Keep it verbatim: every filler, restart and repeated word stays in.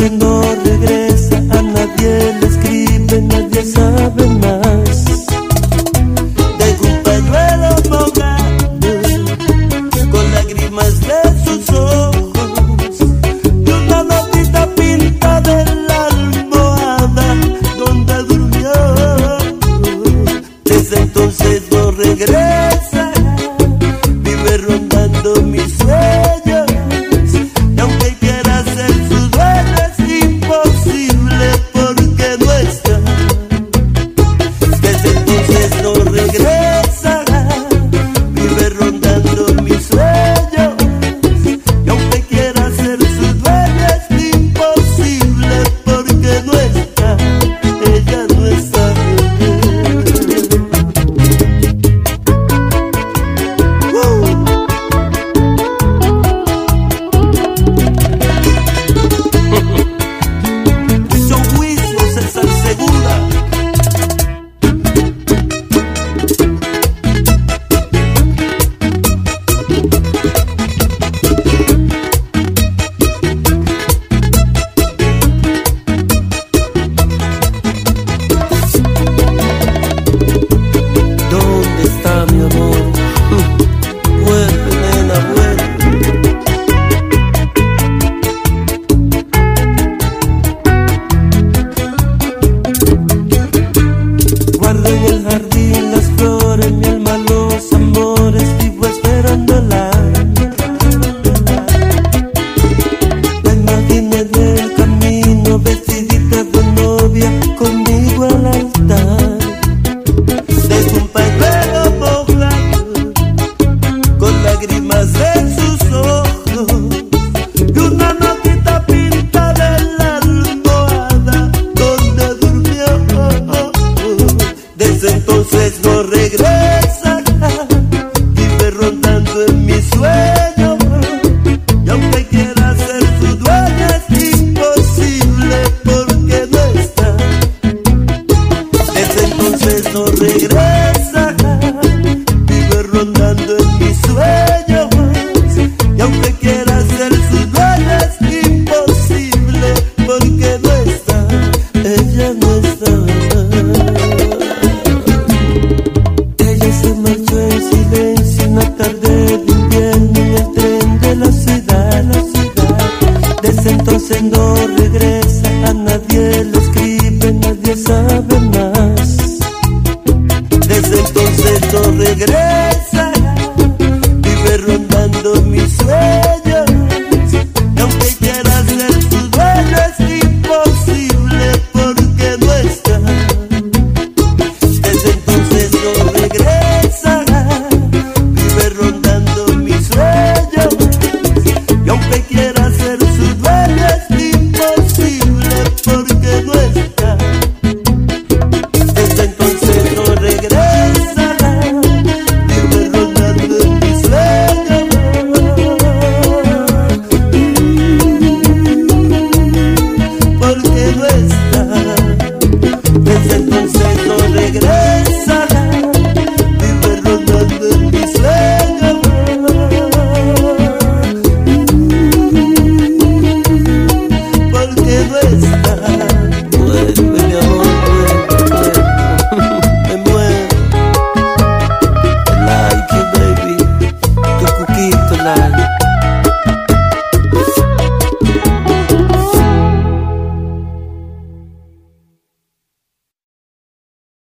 entonces no regresa, a nadie le escribe, nadie sabe más. Dejo un pañuelo mojado con lágrimas de sus ojos y una notita pintada en la almohada donde durmió. Desde entonces no regresa, vive rondando mis sueños, y aunque quiera ser su dueño es imposible porque no está. Desde entonces no regresa, vive rondando mis sueños, y aunque quiera ser su dueño es imposible porque no está, ella no está. En el jardín las flores, mi alma los amores, vivo esperándola. La imaginé del camino, vestidita de novia, conmigo al altar. Dejo un pañuelo mojado con lágrimas en sus ojos y una notita pintada en la almohada donde durmió. Desde entonces no regresa, vive rondando en mis sueños, y aunque quiera ser su dueña es imposible porque no está. Desde entonces no regresa, vive rondando en mis sueños, y aunque quiera ser su dueña es imposible porque no está, ella no está. Se marchó en silencio una tarde de invierno en el tren de la ciudad, la ciudad. Desde entonces no regresa, a nadie le escribe, nadie sabe más. Desde entonces no regresa, vive rondando mis sueños, y aunque quiera ser su dueño es imposible porque no está. Desde entonces no regresa, vive rondando mis sueños, y aunque quiera ser su dueño es imposible porque no está. Desde entonces no regresa, vive rondando mis sueños, porque no está. Desde entonces no regresa, vive rondando en mis sueños, porque no está. Vuelve mi amor, vuelve, vuelve, me muero. I like you baby, tu cuquito like.